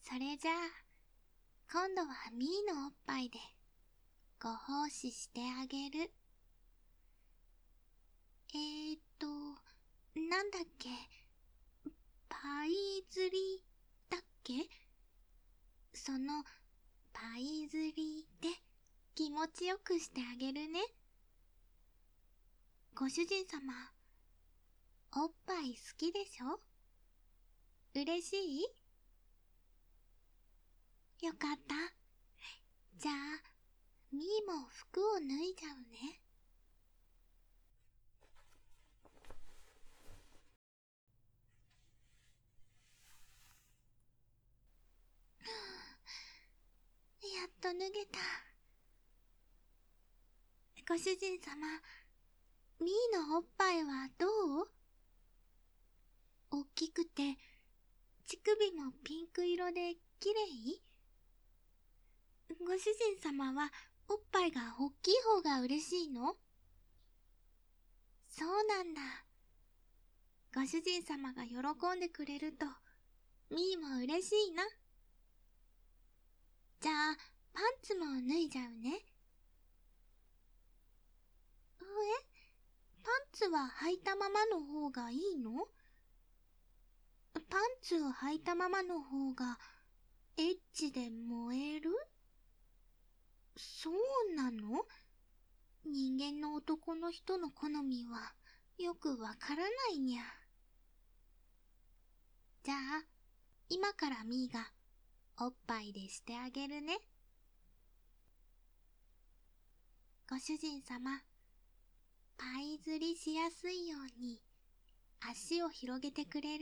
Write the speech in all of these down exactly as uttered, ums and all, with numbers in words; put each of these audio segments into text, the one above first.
それじゃあ、今度はミーのおっぱいでご奉仕してあげる。えーっと、なんだっけ、パイ釣りだっけ？そのパイ釣りで気持ちよくしてあげるね。ご主人様、おっぱい好きでしょ？嬉しい？よかった。じゃあ、ミーも服を脱いじゃうね。やっと脱げた。ご主人様、ミーのおっぱいはどう？大きくて、乳首もピンク色できれい？ご主人様はおっぱいが大きい方が嬉しいの？そうなんだ。ご主人様が喜んでくれると、ミーも嬉しいな。じゃあ、パンツも脱いじゃうね。え？パンツは履いたままの方がいいの？パンツを履いたままの方がエッチで燃える？そうなの？人間の男の人の好みはよくわからないにゃ。じゃあ、今からミーがおっぱいでしてあげるね。ご主人様、パイ釣りしやすいように足を広げてくれる？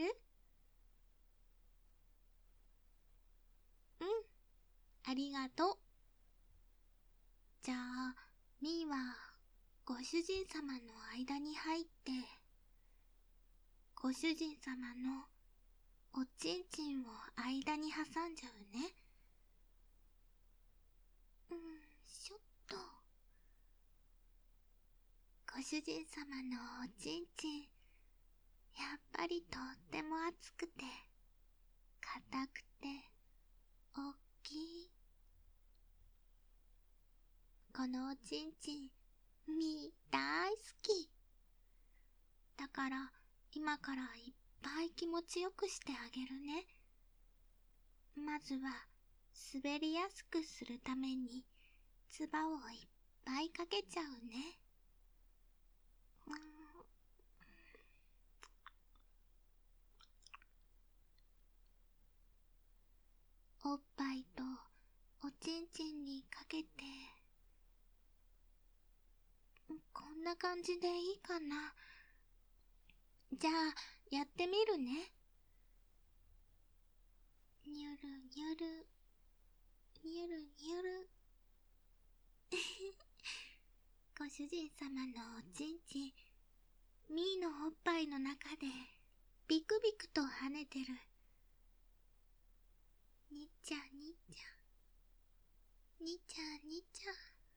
うん、ありがとう。じゃあ、ミーはご主人様の間に入って、ご主人様のおちんちんを間に挟んじゃうね。うん、しょっと。ご主人様のおちんちん、やっぱりとっても熱くて、硬くて、おっきい。このおちんちん、みー大好き。だから、今からいっぱい気持ちよくしてあげるね。まずは、滑りやすくするために、つばをいっぱいかけちゃうね。うん、おっぱいとおちんちんにかけて、こんな感じでいいかな。じゃあ、やってみるね。にゅるにゅる、にゅるにゅる。ご主人様のおちんちん、ミーのおっぱいの中で、ビクビクと跳ねてる。にっちゃにっちゃ、にっちゃにっちゃ。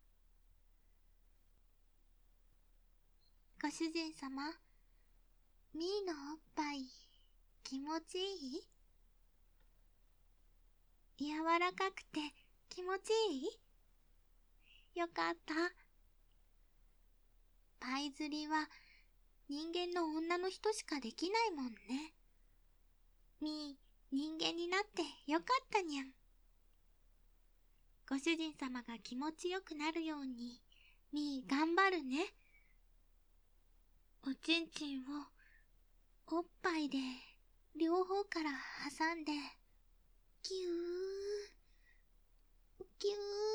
ご主人様、ミーのおっぱい、気持ちいい？柔らかくて気持ちいい？よかった。パイ釣りは人間の女の人しかできないもんね。ミー、人間になってよかったにゃん。ご主人様が気持ちよくなるように、ミー頑張るね。おちんちんをおっぱいで両方から挟んで、ぎゅー、ぎゅ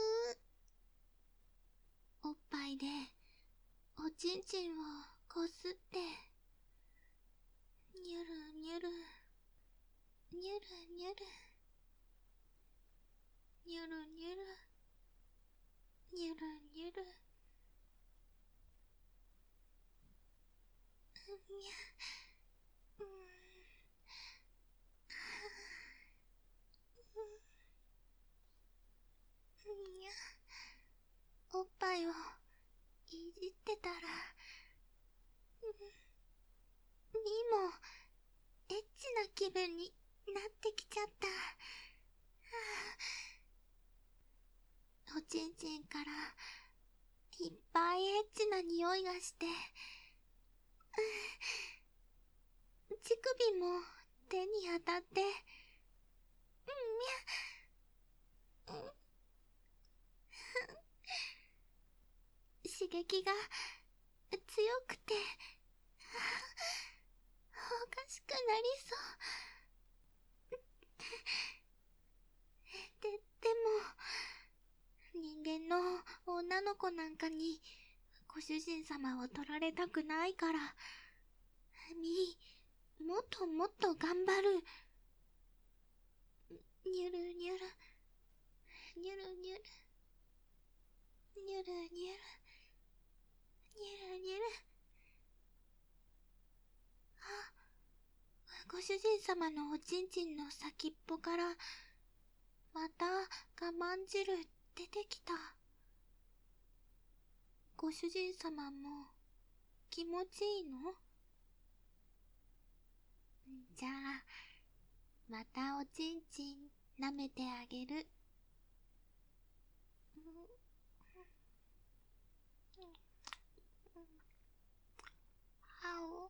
ー。おっぱいでおちんちんをこすって、にゅるにゅる、にゅるにゅる、にゅるにゅる、にゅるにゅる。にゃ、うーん、にゃ、おっぱいをいじってたら、みーもエッチな気分になってきちゃった。 エッチな匂いがして、乳首も手に当たって、刺激が強くて、おかしくなりそう。で、でも、人間の女の子なんかにご主人様を取られたくないから、みー、もっともっと頑張る。にゅるにゅる、にゅるにゅる、にゅるにゅる、にゅるにゅる。あ、ご主人様のおちんちんの先っぽから、また我慢汁出てきた。ご主人様も気持ちいいの？じゃあ、またおちんちん舐めてあげる。あお。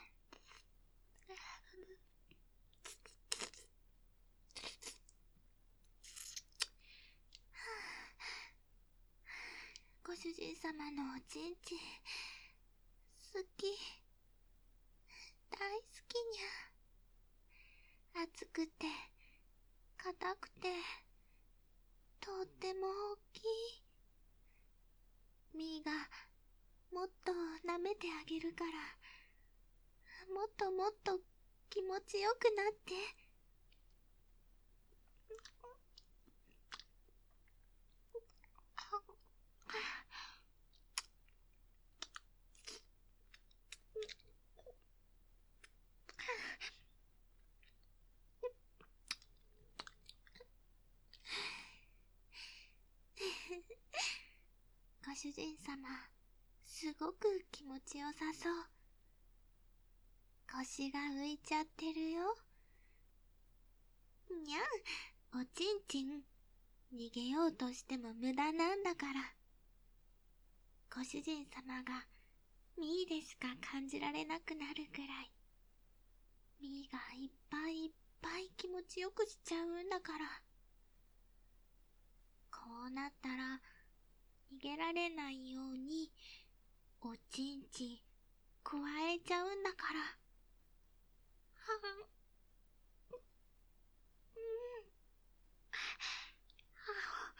ご主人様のおちんちん、好き。大好きにゃ。熱くて、硬くて、とっても大きい。みーが、もっと舐めてあげるから、もっともっと気持ちよくなって。ご主人様、すごく気持ちよさそう。腰が浮いちゃってるよ。にゃん、おちんちん。逃げようとしても無駄なんだから。ご主人様がミーでしか感じられなくなるくらい、ミーがいっぱいいっぱい気持ちよくしちゃうんだから。こうなったら逃げられないようにおちんちんくわえちゃうんだから。はぁ、うん、はぁ、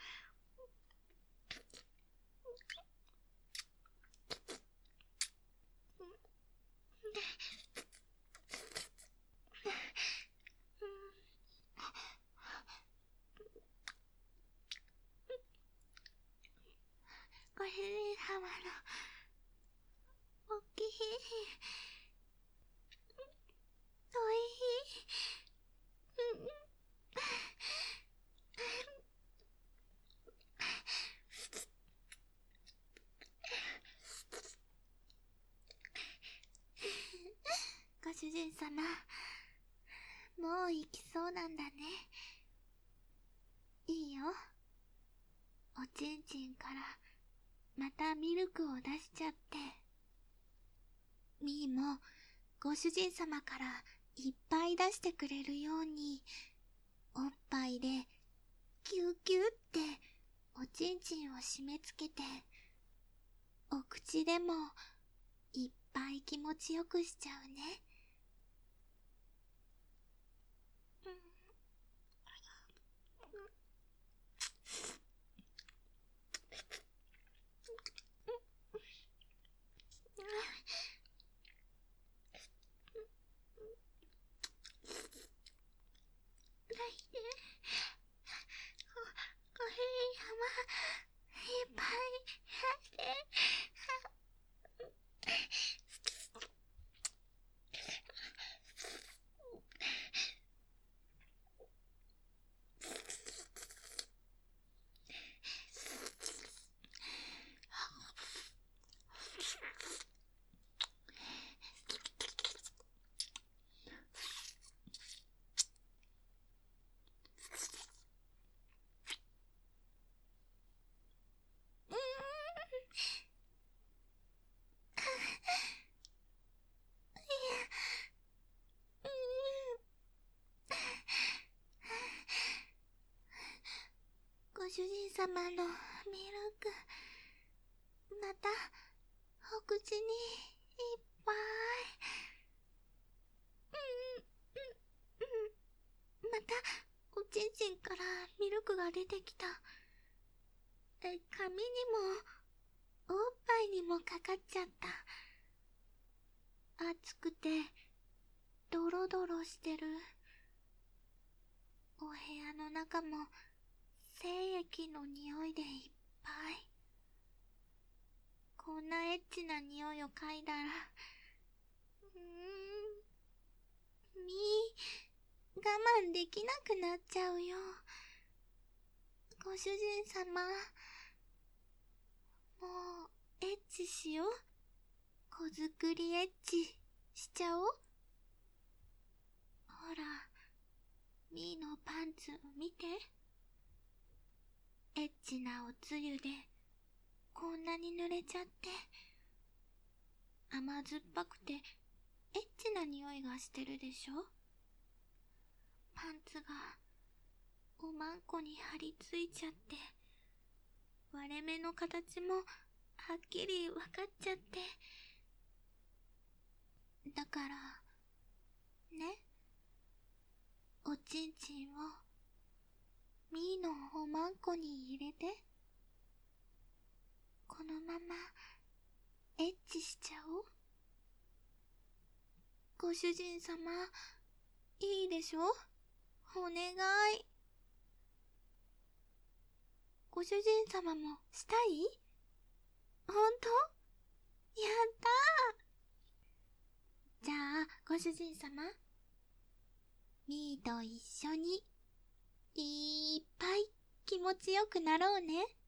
ご主人様のおっきい、おいしい、うん、ご主人様、もう行きそうなんだね。いいよ。おちんちんからまたミルクを出しちゃって。みーもご主人様からいっぱい出してくれるように、おっぱいでキューキューっておちんちんを締め付けて、お口でもいっぱい気持ちよくしちゃうね。ご主人様、いっぱいやって。 様のミルク、またお口にいっぱい。うんうんうん。またおちんちんからミルクが出てきた。え、髪にもおっぱいにもかかっちゃった。熱くてドロドロしてる。お部屋の中も精液の匂いでいっぱい。こんなエッチな匂いを嗅いだら、うーん、みー、我慢できなくなっちゃうよ。ご主人様、もうエッチしよう。子作りエッチしちゃおう。ほら、みーのパンツ見て。エッチなおつゆでこんなに濡れちゃって、甘酸っぱくてエッチな匂いがしてるでしょ。パンツがおまんこに張り付いちゃって、割れ目の形もはっきりわかっちゃって。だからね、おちんちんをみーのおまんこに入れて、このままエッチしちゃおう。ご主人様、いいでしょ？お願い。ご主人様もしたい？ほんと？やったー。じゃあ、ご主人様、みーと一緒にいっぱい気持ちよくなろうね。